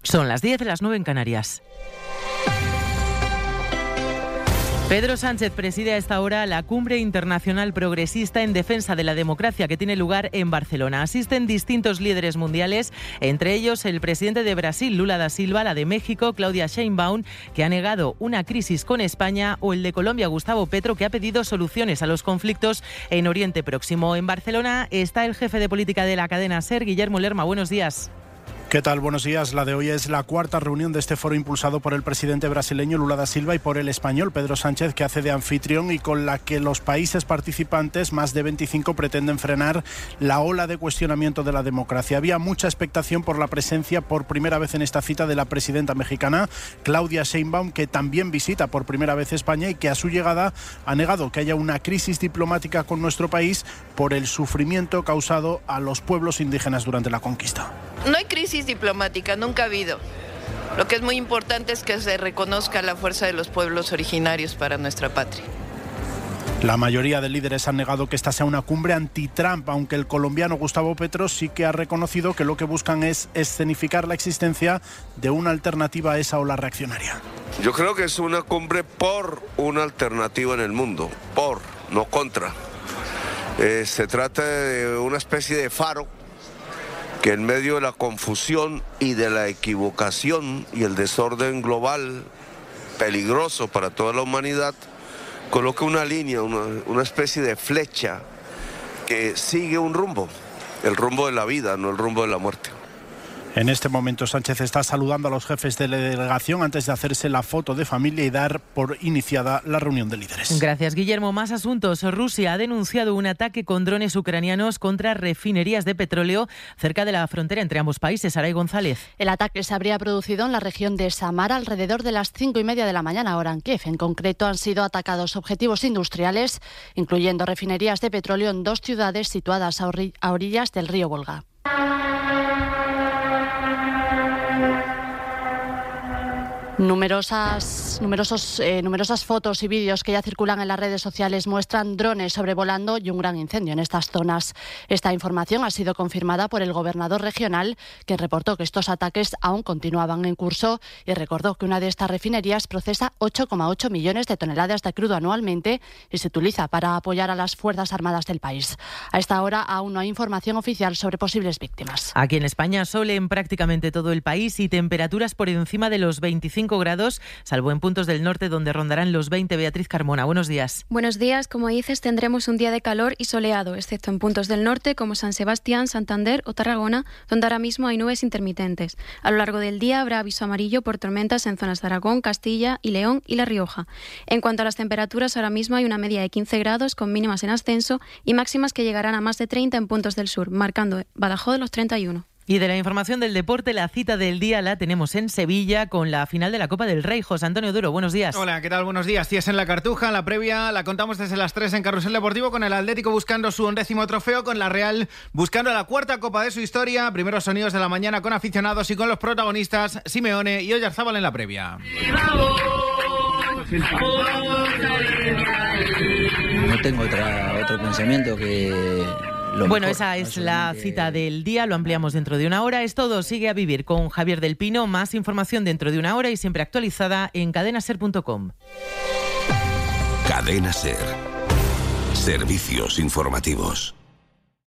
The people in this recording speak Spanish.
Son las 10, las 9 en Canarias. Pedro Sánchez preside a esta hora la Cumbre Internacional Progresista en Defensa de la Democracia que tiene lugar en Barcelona. Asisten distintos líderes mundiales, entre ellos el presidente de Brasil, Lula da Silva, la de México, Claudia Sheinbaum, que ha negado una crisis con España, o el de Colombia, Gustavo Petro, que ha pedido soluciones a los conflictos en Oriente Próximo. En Barcelona está el jefe de política de la cadena SER, Guillermo Lerma. Buenos días. ¿Qué tal? Buenos días. La de hoy es la cuarta reunión de este foro impulsado por el presidente brasileño Lula da Silva y por el español Pedro Sánchez, que hace de anfitrión, y con la que los países participantes, más de 25, pretenden frenar la ola de cuestionamiento de la democracia. Había mucha expectación por la presencia por primera vez en esta cita de la presidenta mexicana, Claudia Sheinbaum, que también visita por primera vez España y que a su llegada ha negado que haya una crisis diplomática con nuestro país por el sufrimiento causado a los pueblos indígenas durante la conquista. No hay crisis diplomática, nunca ha habido. Lo que es muy importante es que se reconozca la fuerza de los pueblos originarios para nuestra patria. La mayoría de líderes han negado que esta sea una cumbre anti-Trump, aunque el colombiano Gustavo Petro sí que ha reconocido que lo que buscan es escenificar la existencia de una alternativa a esa ola reaccionaria. Yo creo que es una cumbre por una alternativa en el mundo, por, no contra. Se trata de una especie de faro que en medio de la confusión y de la equivocación y el desorden global peligroso para toda la humanidad, coloca una línea, una especie de flecha que sigue un rumbo, el rumbo de la vida, no el rumbo de la muerte. En este momento Sánchez está saludando a los jefes de la delegación antes de hacerse la foto de familia y dar por iniciada la reunión de líderes. Gracias, Guillermo. Más asuntos. Rusia ha denunciado un ataque con drones ucranianos contra refinerías de petróleo cerca de la frontera entre ambos países. Saray González. El ataque se habría producido en la región de Samara alrededor de las 5:30 de la mañana, hora en Kiev. En concreto, han sido atacados objetivos industriales, incluyendo refinerías de petróleo en dos ciudades situadas a orillas del río Volga. Numerosas fotos y vídeos que ya circulan en las redes sociales muestran drones sobrevolando y un gran incendio en estas zonas. Esta información ha sido confirmada por el gobernador regional, que reportó que estos ataques aún continuaban en curso y recordó que una de estas refinerías procesa 8,8 millones de toneladas de crudo anualmente y se utiliza para apoyar a las Fuerzas Armadas del país. A esta hora aún no hay información oficial sobre posibles víctimas. Aquí en España, sol en prácticamente todo el país y temperaturas por encima de los 25 grados, salvo en puntos del norte donde rondarán los 20. Beatriz Carmona, buenos días. Buenos días, como dices, tendremos un día de calor y soleado, excepto en puntos del norte como San Sebastián, Santander o Tarragona, donde ahora mismo hay nubes intermitentes. A lo largo del día habrá aviso amarillo por tormentas en zonas de Aragón, Castilla y León y La Rioja. En cuanto a las temperaturas, ahora mismo hay una media de 15 grados con mínimas en ascenso y máximas que llegarán a más de 30 en puntos del sur, marcando Badajoz de los 31. Y de la información del deporte, la cita del día la tenemos en Sevilla con la final de la Copa del Rey. José Antonio Duro, buenos días. Hola, ¿qué tal? Buenos días. Tías en la Cartuja, la previa la contamos desde las 3 en Carrusel Deportivo, con el Atlético buscando su 11º trofeo, con la Real buscando la cuarta Copa de su historia. Primeros sonidos de la mañana con aficionados y con los protagonistas Simeone y Oyarzábal en la previa. No tengo otro pensamiento que... Bueno, esa es la cita del día, lo ampliamos dentro de una hora. Es todo, sigue a vivir con Javier del Pino. Más información dentro de una hora y siempre actualizada en cadenaser.com. Cadena Ser. Servicios informativos.